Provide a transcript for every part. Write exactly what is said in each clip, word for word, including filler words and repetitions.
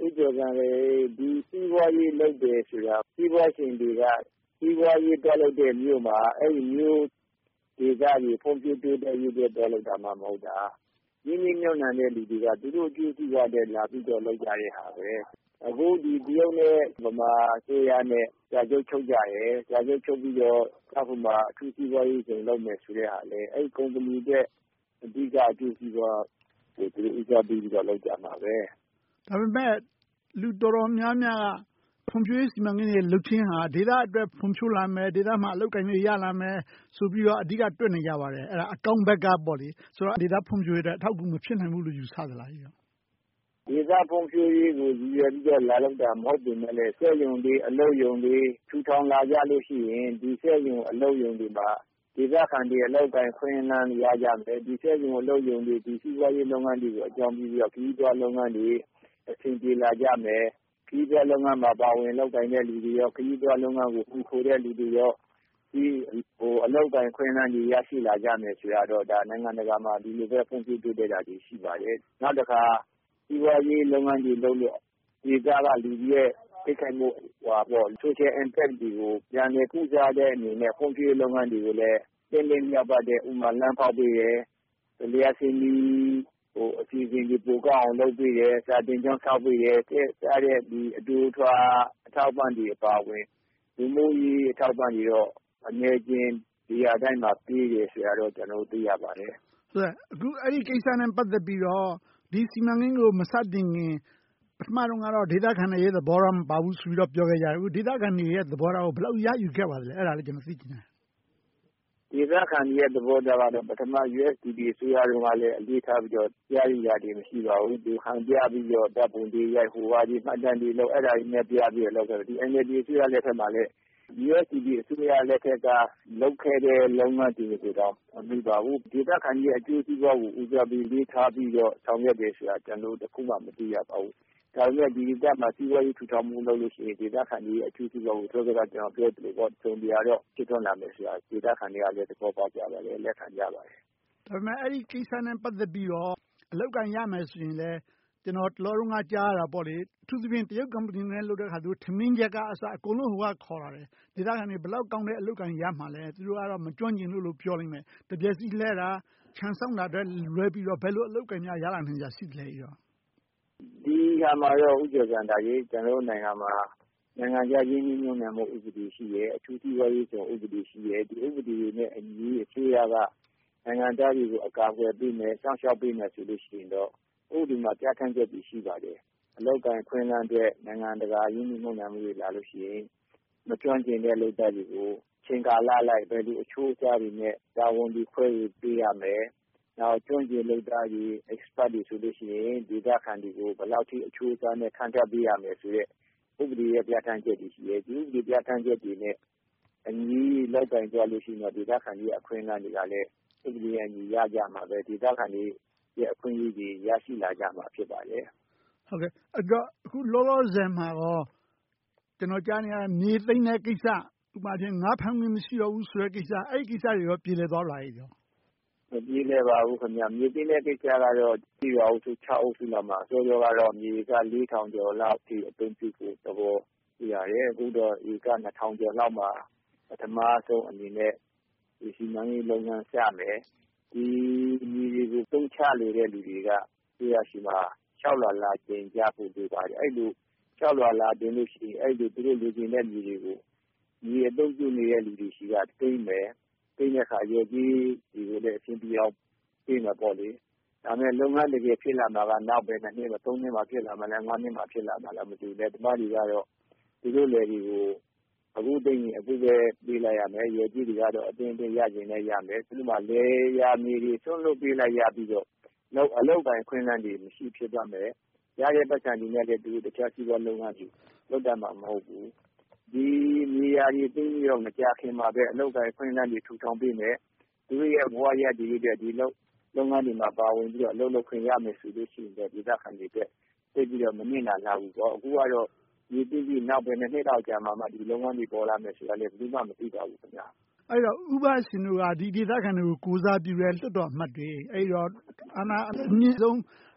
ဥကြကံလည်းဒီစီးပွားရေးလုပ်တယ်ဆိုတာစီးပွားရှင်တွေကစီးပွားရေးတက်လုပ်တဲ့မြို့မှာအဲ့ဒီမြို့ဒေသကြီးဖွံ့ဖြိုးတိုးတက်ရေးတွေတက်လုပ်တာမှမဟုတ်တာရင်းနှီးမြှုပ်နှံတဲ့လူတွေကသူတို့အကျိုးစီးပွားတဲ့လာပြီးတော့လုပ်ကြတဲ့ဟာပဲအခုဒီတရုတ်နဲ့ဗမာဆိုရနဲ့ကြာကျုပ်ချုပ်ကြရဲကြာကျုပ်ချုပ်ပြီးတော့အခုမှအထူးစီးပွားရေးရှင်လုပ်မယ်ဆိုတဲ့ဟာလေအဲ့ဒီကုမ္ပဏီတဲ့အဓိကအကျိုးစီးပွားကိုသူဥစားပြီးတော့လုပ်ကြမှာပဲဒါပေမဲ့လူတော်တော်များများကဖွံ့ဖြိုးရေးစီမံကိန်းတွေလုပ်ခြင်းဟာဒေသအတွက်ဖွံ့ဖြိုးလာမယ်ဒေသမှာအလုပ်ကိုင်တွေရလာမယ်ဆိုပြီးတော့အဓိကတွက်နေကြပါတယ်အဲ့ဒါအကောင့်ဘက်ကပေါ့လေဆိုတော့ဒေသဖွံ့ဖြိုးရေးအတွက်အထောက်အကူမဖြစ်နိုင်ဘူးလို့ယူဆသလားဒေသဖွံ့ဖြိုးရေးကိုရည်ရွယ်ပြီးတော့လာလုပ်တာမဟုတ်ပေမဲ့လည်းစက်ရုံတွေအလုပ်ရုံတွေထူထောင်လာကြလို့ရှိရင်ဒီစက်ရုံအလုပ်ရုံတွေမှာဒေသခံတွေအလုပ်ကိုင်ခွင့်လန်းရကြမယ်ဒီစက်ရုံအလုပ်ရုံတွေဒီစီးပွားရေးလုပ်ငန်းတွေကိုအကြောင်းပြုပြီးတော့ခရီးသွားလုပ်ငန်းတွေအဆင်ပြေလာကြမယ်ခရီးသွားလုပ်ငန်းမှာပါဝင်လုပ်ကိုင်တဲ့လူတွေရောခရီးသွားလုပ်ငန်းကိုပူခိုတဲ့လူတွေရောဒီဟိုအလုပ်ကိုင်ခွင့်လန်းတွေရရှိလာကြမယ်ဆိုတော့ဒါနိုင်ငံတကာမှာဒီလိုပဲဖွံ့ဖြိုးတိုးတက်တာတွေရှိပါတယ်နောက်တစ်ခါစီးပွားရေးလုပ်ငန်းတွေလုပ်လို့ဒေသကလူတွေရဲ့သိခိုင်မှုဟွာပေါ့ social impact တွေကိုပြန်လည်ကုစားတဲ့အနေနဲ့ဖွံ့ဖြိုးရေးလုပ်ငန်းတွေကိုလည်းတင်းတင်းမြောက်ပတ်တဲ့ဥမာလမ်းဖောက်ပေးရဲလျှက်စင်းပြီးဟိုအစီအစဉ်တွေပိုကောက်အောင်လုပ်ပေးရဲစာတင်ကျောင်းဆောက်ပေးရဲတဲ့တဲ့ဒီအတူထွာအထောက်ပံ့တွေအပါအဝင်ဒီမိုးကြီးအထောက်ပံ့တွေတော့အနေချင်းဒီအတိုင်းမှာပြီးရဆိုရတော့ကျွန်တော်သိရပါတယ်ဟုတ်ကဲ့အခုအဲ့ဒီကိစ္စနဲ့ပတ်သက်ပြီးတော့ဒီစီမံကိန်းကိုမစတင်ခင်ပထမတော့ကတော့ဒေသခံတွေရဲ့သဘောထားမပါဘူးဆိုပြီးတော့ပြောခဲ့ကြတယ်အခုဒေသခံတွေရဲ့သဘောထားကိုဘယ်လောက်ရယူခဲ့ပါသလဲအဲ့ဒါလေးကျွန်တော်သိချင်တယ်ဒေသခံတွေရဲ့သဘောထားကတော့ပထမ U S D P အစိုးရကလည်းအလေးထားပြီးတော့ကြားရတာတွေမရှိပါဘူးသူဟန်ပြပြီးတော့တပ်ပုံတွေရိုက်ဟိုဟာဒီမှတ်တမ်းတွေလောက်အဲ့ဒါတွေနဲ့ပြပြီးတော့လောက်ခဲ့တယ်ဒီ N L D အစိုးရလက်ထက်မှာလည်း U S D P အစိုးရလက်ထက်ကလောက်ခဲ့တဲ့လုပ်ငန်းတွေတော့မပြီးပါဘူးဒေသခံတွေအကျိုးစီးပွားကိုဦးစားပေးလေးထားပြီးတော့ဆောင်ရွက်တယ်ဆိုတာကျွန်တော်တို့တခုမှမသိရပါဘူးဒါပေမဲ့ဒီဒေသမှာစီးပွားရေးထူထောင်မှုလုပ်လို့ရှိရင်ဒေသခံတွေအကျိုးစီးပွားကိုသောကကကျွန်တော်ပြောတယ်ပေါ့သုံးပြရတော့ဖြစ်ထွန်းလာမယ်ဆိုတာဒေသခံတွေကလည်းသဘောပေါက်ကြပါလေလက်ခံကြပါတယ်ဒါပေမဲ့အဲ့ဒီကိစ္စနဲ့ပတ်သက်ပြီးတော့အလောက်ကန်ရမယ်ဆိုရင်လည်းကျွန်တော်တလောလုံးကကြားရတာပေါ့လေအထူးသဖြင့်တရုတ်ကုမ္ပဏီနဲ့လုပ်တဲ့အခါသူထမင်းချက်ကအစအကုန်လုံးဟိုကခေါ်လာတယ်ဒေသခံတွေဘယ်လောက်ကောင်းတဲ့အလောက်ကန်ရမှာလဲသူတို့ကတော့မကြွန့်ကျင်လို့လို့ပြောလိမ့်မယ်တပြက်စီလဲတာခြံဆောင်တာအတွက်လွဲပြီးတော့ဘယ်လိုအလောက်ကန်များရလာနိုင်ကြရှိတယ်လေရောဒီဟာမှာတော့ဥကြကံတာကြီးကျွန်တော်တို့နိုင်ငံမှာနိုင်ငံခြားရင်းနှီးမြှုပ်နှံမှုဥပဒေရှိရဲအထူးစီးပွားရေးဆိုဥပဒေရှိရဲဒီဥပဒေတွေနဲ့အညီအစိုးရကနိုင်ငံသားတွေကိုအကာအကွယ်ပေးမယ်စောင့်ရှောက်ပေးမယ်ဆိုလို့ရှိရင်တော့ဥပဒေမှာပြဋ္ဌာန်းချက်တွေရှိပါတယ်အလောက်ကန်ခွင့်လန်းတဲ့နိုင်ငံတကာရင်းနှီးမြှုပ်နှံမှုတွေလာလို့ရှိရင်မကျွမ်းကျင်တဲ့လုပ်သားတွေကိုချိန်ကာလလိုက်ဘယ်လိုအချိုးအစားတွေနဲ့တာဝန်တွေခွဲပြီးပေးရမယ်နောက်ကျွမ်းကျင်လုပ်သားတွေ expert တွေဆိုလို့ရှိရင်ဒေသခံတွေကိုဘယ်လောက်ထိအချိုးအစားနဲ့ခံထပ်ပေးရမယ်ဆိုတဲ့ဥပဒေရဲ့ပြဋ္ဌာန်းချက်တွေရှိရဲဒီဥပဒေပြဋ္ဌာန်းချက်တွေနဲ့အညီလောက်ကင်ကြလို့ရှိရင်ဒေသခံတွေအခွင့်အလမ်းတွေကလည်းဥပဒေရဲ့အညီရကြမှာပဲဒေသခံတွေရဲ့အခွင့်အရေးတွေရရှိလာကြမှာဖြစ်ပါတယ်ဟုတ်ကဲ့အဲ့တော့အခုလောလောဆယ်မှာတော့ကျွန်တော်ကြားနေရမြေသိမ်းတဲ့ကိစ္စဥပမာချင်းငါးဖမ်းခွင့်မရှိတော့ဘူးဆိုတဲ့ကိစ္စအဲ့ဒီကိစ္စတွေရောပြည်လည်သွားလာရည်မပြေလည်ပါဘူးခင်ဗျာမြေသိမ်းတဲ့ကိစ္စကတော့ပြည်ရွာအုပ်စု၆အုပ်စုလောက်မှာစောစောကတော့မြေကလေးထောင်ကျော်လောက်ထိအသုံးပြုဖို့သဘောပြရတယ်အခုတော့ဧကနှစ်ထောင်ကျော်လောက်မှာပထမဆုံးအနေနဲ့ဒီစီမံကိန်းလုပ်ငန်းစမယ်ဒီမြေတွေကိုသုံးချနေတဲ့လူတွေကပြည်ရရှိမှာလျှောက်လာလာကျင်ကြဖို့လိုပါတယ်အဲ့လိုလျှောက်လာလာတင်လို့ရှိရင်အဲ့လိုသူတို့လူချင်းတဲ့မြေတွေကိုမြေအသုံးပြုနေတဲ့လူတွေရှိကတိမ့်မယ်သိတဲ့အခါရေကြီးဒီကိုလည်းအရှင်းပြအောင်ပြင်မှာပေါ့လေဒါမဲ့လုပ်ငန်းတကယ်ဖြစ်လာမှာကနောက်ပဲနှစ်နှစ်သုံးနှစ်မှဖြစ်လာမှလည်းငါးနှစ်မှဖြစ်လာမှလည်းမတူနဲ့ဒီမှာတွေကတော့ဒီလိုလေတွေကိုအခုသိရင်အခုပဲပြေးလိုက်ရမယ်ရေကြီးတွေကတော့အတင်းအတင်းရကျင်နဲ့ရမယ်သူတို့မှလေယာမြေတွေဆွန့်လွတ်ပြေးလိုက်ရပြီးတော့လောက်အလောက်တိုင်းခွင့်လန်းတွေမရှိဖြစ်သွားမယ်ရတဲ့ပတ်စံတွေနဲ့လည်းသူတခြားစီးပွားလုပ်ငန်းတွေလုပ်တတ်မှာမဟုတ်ဘူးဒီမြေယာတွေသိပြီးတော့မကြခင်မှာပဲအလောက်တိုင်းခွင့်လန်းတွေထူထောင်ပေးမယ်သူရဲ့ဘဝရည်ရည်တဲ့ဒီလောက်လုပ်ငန်းတွေမှာပါဝင်ပြီးတော့အလုပ်လုပ်ခွင့်ရမယ်ဆိုလို့ရှိရင်ဒေသခံတွေအတွက်သိပြီးတော့မနစ်နာလာဘူးပေါ့အခုကတော့ဒီပြည်ပြည်နောက်ပဲနှစ်လောက်ကြာမှမှဒီလုပ်ငန်းတွေပေါ်လာမယ်ဆိုတာလည်းဘယ်သူမှမသိပါဘူးခင်ဗျာအဲ့တော့ဥပရှင်တို့ကဒီဒေသခံတွေကိုကိုးစားပြုတဲ့လွှတ်တော်အမတ်တွေအဲ့တော့အာဏာအမြင့်ဆုံး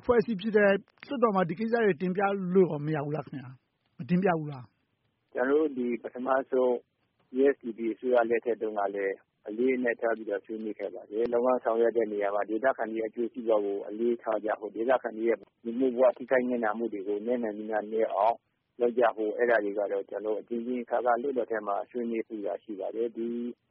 အဖွဲ့အစည်းဖြစ်တဲ့လွှတ်တော်မှာဒီကိစ္စတွေတင်ပြလို့မရဘူးလားခင်ဗျာမတင်ပြဘူးလားကျွန်တော်တို့ဒီပထမဆုံး E S D P အစိုးရလက်ထက်တုန်းကလည်းအလေးနဲ့ထားပြီးတော့ဆွေးနွေးခဲ့ပါတယ်လုံအောင်ဆောင်ရွက်တဲ့နေရာမှာဒေသခံတွေအကျိုးစီးပွားကိုအလေးထားကြဖို့ဒေသခံတွေရဲ့လူမှုဘဝထိခိုက်နေတာမှုတွေကိုနည်းနည်းများများနည်းအောင်လုပ်ကြဖို့အဲ့ဒါတွေကတော့ကျွန်တော်အချင်းချင်းခါခါလွတ်တော်ထဲမှာဆွေးနွေးပြရရှိပါတယ်ဒီ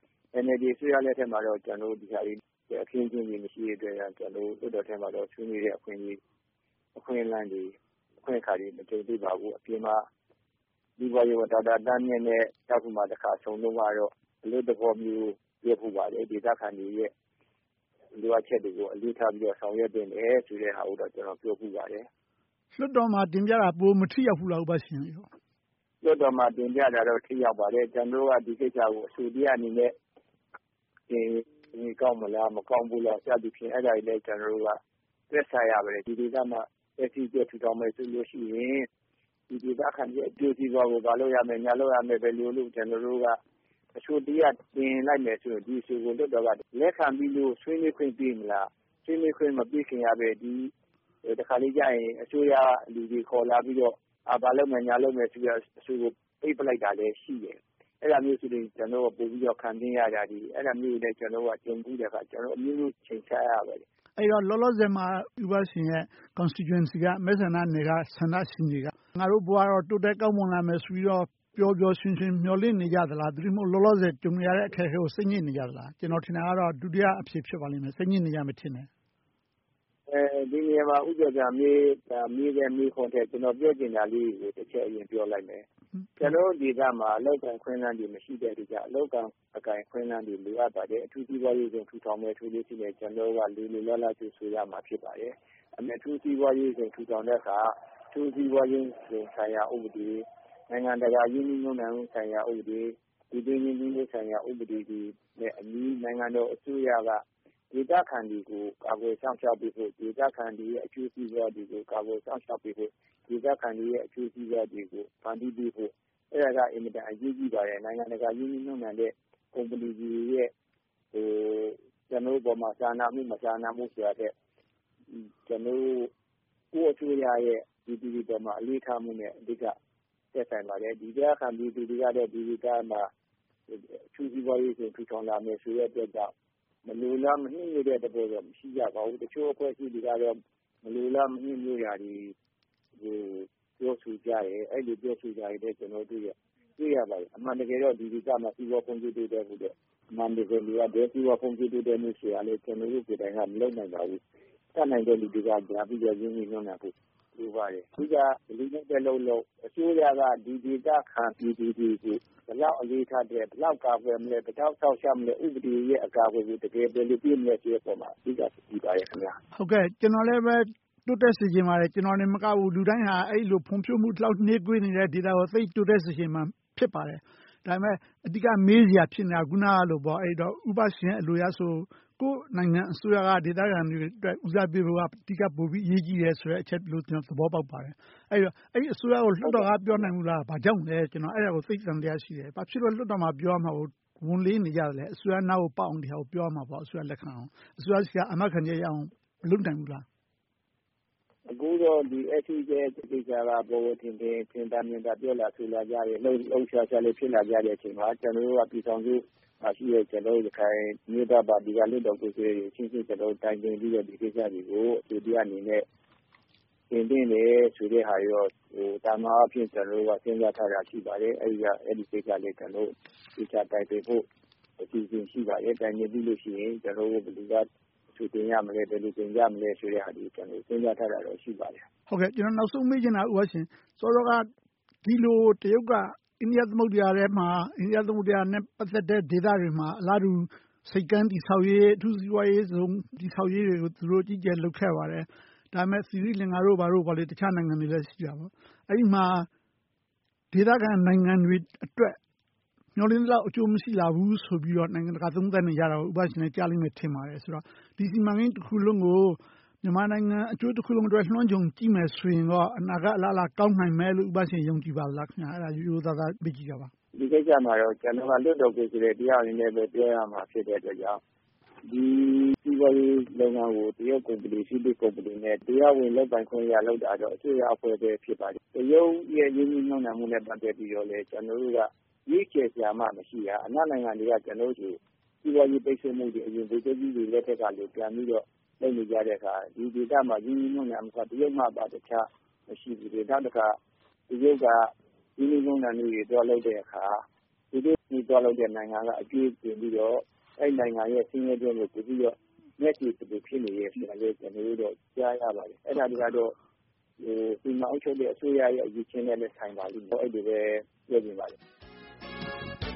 N L D အစိုးရလက်ထက်မှာတော့ကျွန်တော်ဒီဟာတွေအခင်းချင်းတွေမရှိတဲ့အတွက်ကျွန်တော်လွတ်တော်ထဲမှာတော့ဆွေးနွေးတဲ့အခွင့်အရေးအခွင့်အလမ်းတွေအခွင့်အခါတွေမကြုံသေးပါဘူးအပြင်မှာဒီဘဝရတာတာတန်းမြင့်တဲ့တောက်ခုမှတစ်ခါဆုံးတော့ကတော့အလို့တဘောမျိုးပြဖို့ပါတယ်ဒေသခံတွေရဲ့လိုအပ်ချက်တွေကိုအလေးထားပြီးတော့ဆောင်ရွက်တင်တယ်ဆိုတဲ့ဟာကိုတော့ကျွန်တော်ပြောပြပါတယ်လွှတ်တော်မှာတင်ပြတာပိုမထိရောက်ဘူးလားဥပရှင်ရောလွှတ်တော်မှာတင်ပြတာတော့ထိရောက်ပါတယ်ကျွန်တော်ကဒီကိစ္စကိုအဆိုတရားအနေနဲ့ဒီဒီကောင်းမလားမကောင်းဘူးလားစသဖြင့်အဲ့ဒါတွေလည်းကျွန်တော်တို့ကသက်ဆိုင်ရပါတယ်ဒီဒေသမှာအစီအကျထူထောင်မယ်ဆိုလို့ရှိရင်ဒီဒေသခံရဲ့အကျိုးစီးပွားကိုဘာလို့ရမယ်ညာလို့ရမယ်ပဲလို့လို့ကျွန်တော်တို့ကအဆိုတရားတင်လိုက်မယ်ဆိုရင်ဒီအဆိုကိုလွှတ်တော်ကလက်ခံပြီးလို့ဆွေးနွေးခွင့်ပေးမလားဆွေးနွေးခွင့်မပေးခင်ရပဲဒီတခါလေးကြာရင်အစိုးရလူတွေခေါ်လာပြီးတော့အာဘာလို့မညာလို့မယ်ဆိုရအဆိုကိုပြပလိုက်တာလည်းရှိတယ်အဲ့ဒါမျိုးဆိုရင်ကျွန်တော်ပို့ပြီးတော့ခံသိရတာဒီအဲ့ဒါမျိုးလည်းကျွန်တော်ကကြုံပြီးတဲ့အခါကျွန်တော်အမျိုးမျိုးချိန်ချရပါတယ်အဲ့တော့လောလောဆယ်မှာဥပရှင်ရဲ့ constituency ကမဲဆန္ဒနယ်ကဆန္ဒရှင်တွေကငါတို့ဘဝတော့တိုးတက်ကောင်းမွန်လာမယ်ဆိုပြီးတော့ပြောပြောရှင်ရှင်မျှော်လင့်နေကြသလားသူတို့လောလောဆယ်ကြုံရတဲ့အခက်အခဲကိုစိတ်ညစ်နေကြသလားကျွန်တော်ထင်တာကတော့ဒုတိယအဖြစ်ဖြစ်ပါလိမ့်မယ်စိတ်ညစ်နေကြမှထင်တယ်အဲဒီနေရာမှာဥပဒေမေးမေးတဲ့မေးခွန်းတဲ့ကျွန်တော်ပြောချင်တာလေးကိုတစ်ချက်အရင်ပြောလိုက်မယ်ကျွန်တော်ဒီကမှာအလောက်ကန်ခွင့်လန်းတွေမရှိတဲ့ဒီကအလောက်ကန်အကင်ခွင့်လန်းတွေလိုအပ်ပါတယ်အထူးစီးပွားရေးကိုထူထောင်မဲ့ထူးလေးရှိနေကျွန်တော်ကလူလူလာလာကျဆိုရမှာဖြစ်ပါတယ်အမေထူးစီးပွားရေးကိုထူထောင်တဲ့အခါထူးစီးပွားရေးကိုဆိုင်ရာဥပဒေနိုင်ငံတကာယင်းနှိမ့်နှံမှုဆိုင်ရာဥပဒေဒီဒီယင်းနှိမ့်မှုဆိုင်ရာဥပဒေတွေနဲ့အနည်းနိုင်ငံတော်အစိုးရကဒေသခံတွေကိုကာကွယ်ဆောင်ရှောက်ပေးဖို့ဒေသခံတွေရဲ့အကျိုးစီးပွားတွေကိုကာကွယ်ဆောင်ရှောက်ပေးဖို့ဒေသခံတွေရဲ့အကျိုးစီးပွားတွေကိုဖန်တီးပေးဖို့အဲ့ဒါကအင်မတန်အရေးကြီးပါတယ်နိုင်ငံတကာယင်းနှိမ့်နှံတဲ့ကုမ္ပဏီတွေရဲ့ဟိုကျွန်တော်တို့ပေါ်မှာစာနာမှုမစာနာမှုဆိုရတဲ့ကျွန်တော်ကိုယ့်အကျိုးရရဲ့ဒီဒီဒီပေါ်မှာအလေးထားမှုနဲ့အဓိကသက်ဆိုင်ပါတယ်ဒီကခံပြီးဒီဒီကတော့ဒီဒီကမှာအထူးစီးပွားရေးကိုထူထောင်လာမယ်ဆိုတဲ့အတွက်ကြောင့်မလိုလားမနှိမ့်နေတဲ့တဘောတော့မရှိကြပါဘူးတချို့အဖွဲ့အစည်းတွေကတော့မလိုလားမနှိမ့်မျိုးရာတွေဟိုပြောဆိုကြတယ်အဲ့ဒီပြောဆိုကြရတဲ့ကျွန်တော်တို့ရတွေ့ရပါတယ်အမှန်တကယ်တော့ဒီဒီကမှာစီးပွားဖွံ့ဖြိုးတိုးတက်ဖို့တဲ့အမှန်တကယ်လို့ရတဲ့စီးပွားဖွံ့ဖြိုးတိုးတက်မှုဆိုတာလေကျွန်တော်တို့ပြည်တိုင်းကမလုပ်နိုင်ပါဘူးတတ်နိုင်တဲ့လူတွေကကြာပြီးတော့ရင်းနှီးမြှုပ်နှံဖို့လိုပါတယ်ဒီကလူနဲ့တဲ့လုံးလုံးအစိုးရကဒီဒီကခံပြည်ပြည်ကိုဘလောက်အလေးထားတဲ့ဘလောက်ကာကွယ်မလဲဘလောက်ဆောက်ရှောက်မလဲဥပဒေရဲ့အကာအကွယ်ကိုတကယ်ပဲလုပ်ပြမယ်ဆိုတဲ့ပုံမှာဒီကကြည့်ပါရဲ့ခင်ဗျာဟုတ်ကဲ့ကျွန်တော်လည်းပဲတိုးတက်စေချင်ပါတယ်ကျွန်တော်လည်းမကဘူးလူတိုင်းဟာအဲ့လိုဖွံ့ဖြိုးမှုလောက်နှေးကွေးနေတဲ့ဒေတာကိုသိတိုးတက်စေချင်မှဖြစ်ပါတယ်ဒါပေမဲ့အဓိကမေးစရာဖြစ်နေတာခုနကလို့ပေါ့အဲ့တော့ဥပရှင်အလိုရဆိုကိုယ်နိုင်ငံအစိုးရကဒေသခံတွေအတွက်ဦးစားပေးဖို့ကအဓိကပိုပြီးအရေးကြီးတယ်ဆိုတဲ့အချက်လို့ကျွန်တော်သဘောပေါက်ပါတယ်အဲ့တော့အဲ့ဒီအစိုးရကိုလွှတ်တော်ကပြောနိုင်ဘူးလားဘာကြောင့်လဲကျွန်တော်အဲ့ဒါကိုသိသံတရားရှိတယ်ဘာဖြစ်လို့လွှတ်တော်မှာပြောမှာကိုဝန်လေးနေကြတယ်လေအစိုးရနားကိုပေါအောင်ဒီဟာကိုပြောမှာပေါ့အစိုးရလက်ခံအောင်အစိုးရစီကအမခံချက်ရအောင်မလုပ်နိုင်ဘူးလားအခုတော့ဒီ S C J ကိစ္စကပေါ်ပေါ်ထင်ထင်ထင်သာမြင်သာပြောလာဆိုလာကြတယ်လှုပ်လှုပ်ရှားရှားလေးဖြစ်လာကြတဲ့အချိန်မှာကျွန်တော်တို့ကပြည်ဆောင်စုရှိရဲ့ကျွန်တော်တို့ခိုင်မြို့သားပါတီကလွတ်တော်ကိုယ်စားလှယ်တွေချင်းချင်းကျွန်တော်တိုင်ပင်ပြီးတော့ဒီကိစ္စတွေကိုအစိုးရအနေနဲ့တင်တင်လေဆိုတဲ့ဟာရောဟိုတာမအဖြစ်ကျွန်တော်တို့ကစဉ်းစားထားတာရှိပါတယ်အဲဒီကအဲ့ဒီကိစ္စလေးကျွန်တော်ဒီချတိုင်ပင်ဖို့အစီအစဉ်ရှိပါတယ်တိုင်ပင်ပြီးလို့ရှိရင်ကျွန်တော်တို့ဘယ်လိုကသူတင်ရမလဲဘယ်လိုတင်ရမလဲဆိုတဲ့ဟာဒီကျွန်တော်စဉ်းစားထားတာတော့ရှိပါတယ်ဟုတ်ကဲ့ကျွန်တော်နောက်ဆုံးမေးချင်တာဥပရှင်စောစောကဒီလိုတရုတ်ကအိန္ဒိယသမုဒ္ဒရာထဲမှာအိန္ဒိယသမုဒ္ဒရာနဲ့ပတ်သက်တဲ့ဒေသတွေမှာအလားတူစိတ်ကမ်းတည်ဆောက်ရေးအထူးစီးပွားရေးစုံတည်ဆောက်ရေးတွေကိုသူတို့ကြီးကျယ်လုပ်ခဲ့ပါတယ်ဒါပေမဲ့စီရီလင်္ကာတို့ဘာတို့ဘာလဲတခြားနိုင်ငံတွေလည်းရှိတာပေါ့အဲ့ဒီမှာဒေသခံနိုင်ငံတွေအတွက်မျှော်လင့်လောက်အကျိုးမရှိလာဘူးဆိုပြီးတော့နိုင်ငံတကာသုံးသပ်နေကြတာကိုဥပရှင်လည်းကြားလိမ့်မယ်ထင်ပါတယ်ဆိုတော့ဒီစီမံကိန်းတစ်ခုလုံးကိုမြန်မာနိုင်ငံအကျိုးတစ်ခုလုံးအတွက်လွှမ်းခြုံကြည့်မယ်ဆိုရင်တော့အနာဂတ်အလားအလာကောင်းနိုင်မယ်လို့ဥပရှင်ယုံကြည်ပါလားခင်ဗျာအဲ့ဒါရိုးရိုးသားသားသိကြည့်ကြပါဒီကိစ္စမှာတော့ကျွန်တော်ကလွတ်တော်ကိုယ်စားလှယ်တရားအနေနဲ့ပဲပြောရမှာဖြစ်တဲ့အတွက်ကြောင့်ဒီစီးပွားရေးလုပ်ငန်းကိုတရုတ်ကုမ္ပဏီရှိတဲ့ကုမ္ပဏီနဲ့တရားဝင်လုပ်ပိုင်ခွင့်ရလုပ်တာတော့အစိုးရအဖွဲ့ပဲဖြစ်ပါတယ်တရုတ်ရဲ့ရင်းနှီးမြှုပ်နှံမှုနဲ့ပတ်သက်ပြီးတော့လည်းကျွန်တော်တို့ကရွေးချယ်စရာမှမရှိတာအနောက်နိုင်ငံတွေကကျွန်တော်တို့စီးပွားရေးပိတ်ဆို့မှုတွေအရင်ဗိုလ်ချုပ်ကြီးတွေလက်ထက်ကလည်းပြန်ပြီးတော့လုပ်နေကြတဲ့အခါဒီဒေသမှာရင်းနှီးမြှုပ်နှံမှုကတရုတ်မှပါတခြားမရှိဘူးဒေသတခါတရုတ်ကရင်းနှီးမြှုပ်နှံမှုတွေတွားလုပ်တဲ့အခါဒီလိုမျိုးတွားလုပ်တဲ့နိုင်ငံကအကျိုးတင်ပြီးတော့အဲ့နိုင်ငံရဲ့ဆင်းရဲခြင်းကိုပြီးတော့မျက်ခြေဖြစ်နေရဲ့ဆိုတာလေးကျွန်တော်တို့ကြားရပါတယ်အဲ့ဒါတွေကတော့ဟိုဒီမှာအုပ်ချုပ်တဲ့အစိုးရရဲ့အရေးချင်းနဲ့လည်းဆိုင်ပါလိမ့်မယ်အဲ့ဒီပဲပြောပြပါတယ်